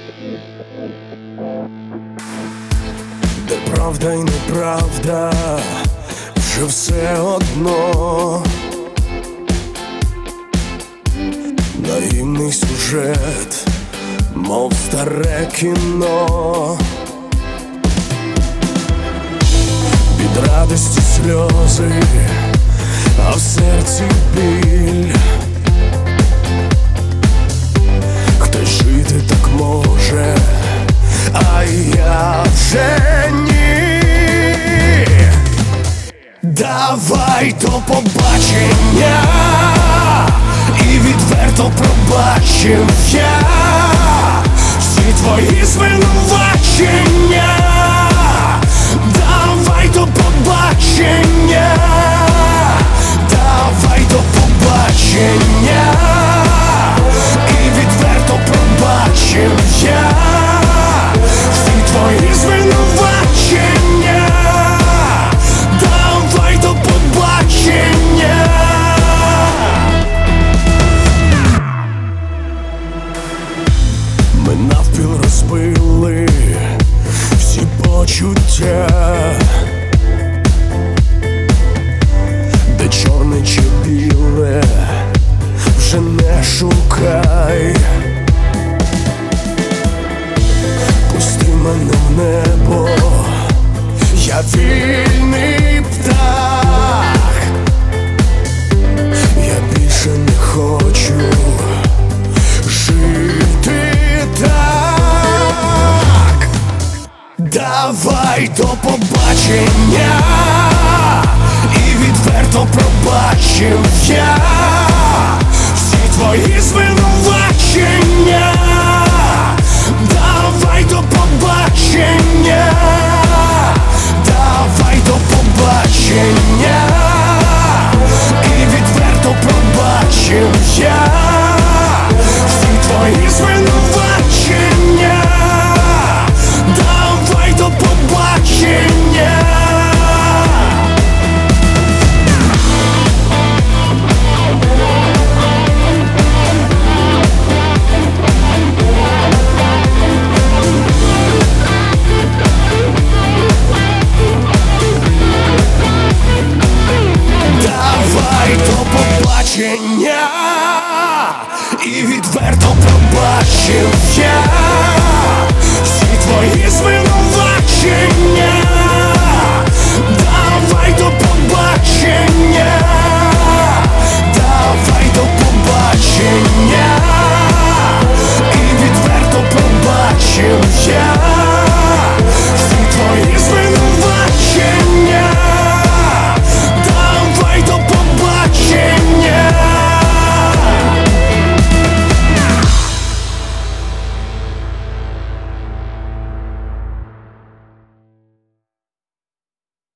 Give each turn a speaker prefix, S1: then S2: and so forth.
S1: Де правда й неправда, вже все одно. Наївний сюжет, мов старе кіно. Від радості сльози, а в серці біль. Хтось жити так може, а я вже ні. Давай до побачення, і відверто пробачив я всі твої звинувачення. Давай до побачення, давай до побачення, і відверто пробачив я всі твої звинувачення. Давай до побачення. Ми навпіл розбили всі почуття, де чорне чи біле, вже не шукай. Пусти мене в небо, я вільний птах. Я більше не хочу жити так. Давай до побачення, і відверто пробачив я всі твої звинувачення. Давай до побачення, давай до побачення, і відверто пробачив я всі твої звинувачення. Давай до побачення. Давай до побачення, і відверто пробачив